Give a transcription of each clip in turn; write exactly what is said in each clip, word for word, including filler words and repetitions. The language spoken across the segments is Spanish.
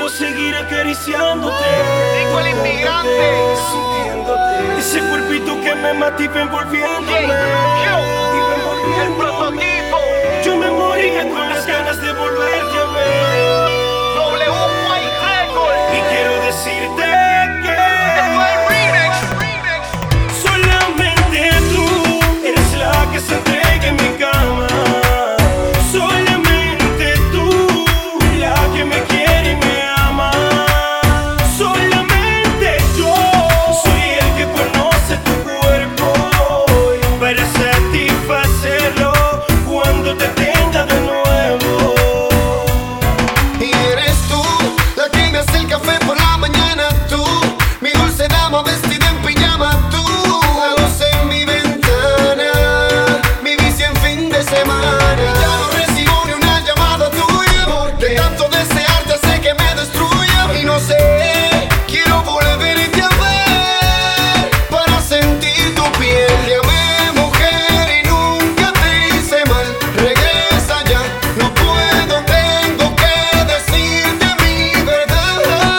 quiero seguir acariciándote. Digo el inmigrante. Sintiéndote. Ese cuerpito que me mata y va envolviéndome. Yeah, yo, Y va el envolviéndome. prototipo. Yo me moría con las ganas de volverte a ver. W White Record. Y quiero decirte que Esto es remix, remix. solamente tú eres la que se entrega en mi cama. Solamente tú, la que me quiere y me ama. Solamente yo soy el que conoce tu cuerpo para satisfacerlo cuando te tenga de nuevo. Y eres tú la que me hace el café por la mañana. Tú, mi dulce dama vestida en pijama. Tú, la luz en mi ventana, mi bici en fin de semana. Y ya no recibo ni una llamada tuya, porque tanto desearte hace que me destruya. Y no sé, quiero volverte a ver para sentir tu piel. Te amé, mujer, y nunca te hice mal. Regresa ya, no puedo, tengo que decirte mi verdad.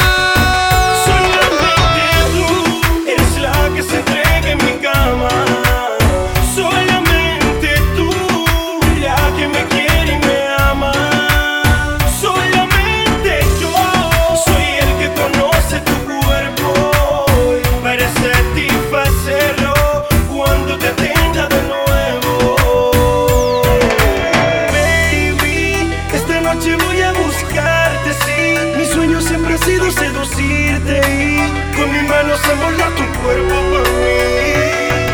Solamente tú eres la que se entrega en mi cama. Solamente tú, la que me quiere y me ama. Solamente yo soy el que conoce tu cuerpo para satisfacerlo cuando te tenga de nuevo. Baby, esta noche voy a buscarte, sí. Mi sueño siempre ha sido seducirte y con mis manos emular tu cuerpo para mí.